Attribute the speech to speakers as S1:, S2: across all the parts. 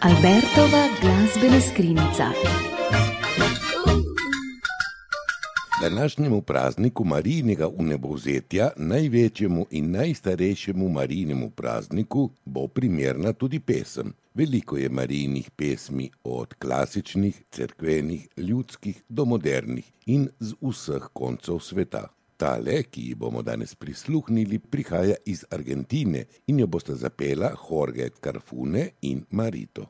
S1: Albertova glazbena skrinjica.
S2: Današnjemu prazniku Marijinega vnebovzetja, največjemu in najstarejšemu Marijinemu prazniku, bo primerna tudi pesem. Veliko je Marijinih pesmi, od klasičnih, cerkvenih, ljudskih do modernih in z vseh koncev sveta. Tale, ki ji bomo danes prisluhnili, prihaja iz Argentine in jo bosta zapela Jorge Carfune in Marito.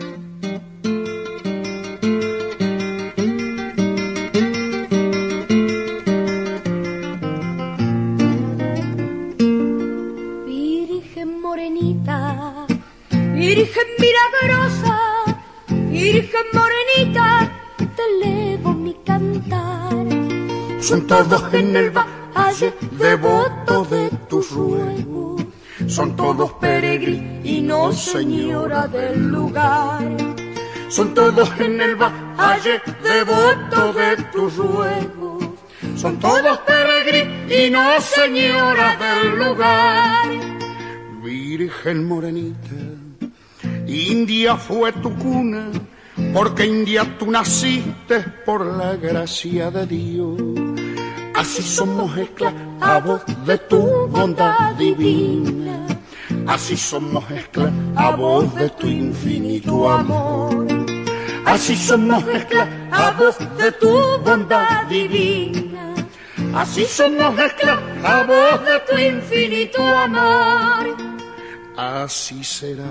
S3: Virgen milagrosa, Virgen morenita, te elevo mi cantar. Son todos en el valle devotos de tus ruegos, son todos peregrinos, señora del lugar. Son todos en el valle devotos de tus ruegos, son todos peregrinos, señora del lugar. Virgen morenita, India fue tu cuna, porque India tú naciste por la gracia de Dios. Así somos esclavos de tu bondad divina, así somos esclavos de tu infinito amor. Así somos esclavos de tu bondad divina, así somos esclavos de tu infinito amor. Así será.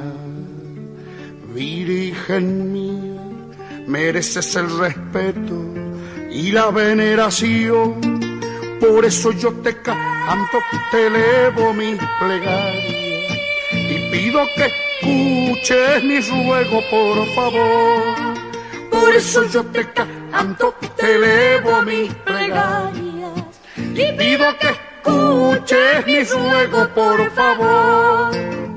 S3: Virgen mía, mereces el respeto y la veneración. Por eso yo te canto, te elevo mis plegarias y pido que escuches mi ruego, por favor. Por eso yo te canto, te elevo mis plegarias y pido que escuches mi ruego, por favor.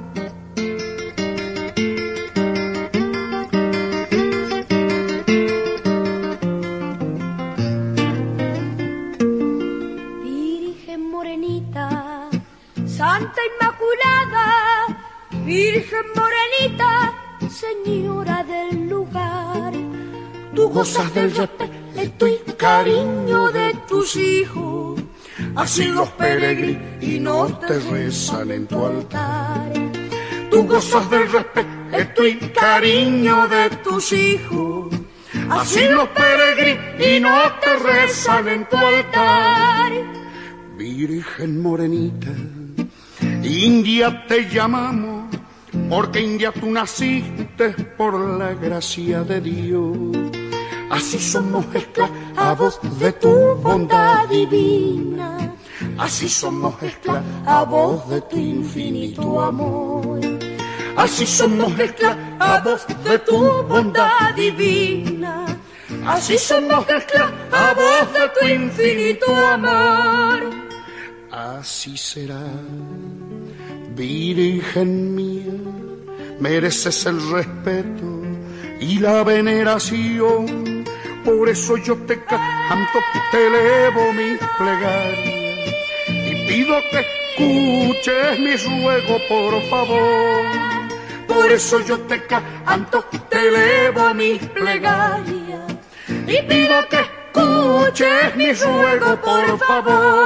S3: Santa Inmaculada, Virgen morenita, señora del lugar, tú gozas del respeto y cariño de tus hijos, así los peregrinos te rezan en tu altar. Tú gozas del respeto y cariño de tus hijos, así los peregrinos te rezan en tu altar. Virgen morenita, India te llamamos, porque India tú naciste por la gracia de Dios. Así somos esclavos de tu bondad divina, así somos esclavos de tu infinito amor. Así somos esclavos de tu bondad divina, así somos esclavos de tu infinito amor. Así será. Virgen mía, mereces el respeto y la veneración. Por eso yo te canto, te elevo mis plegarias y pido que escuches mi ruego, por favor. Por eso yo te canto, te elevo mis plegarias y pido que escuches mi ruego, por favor.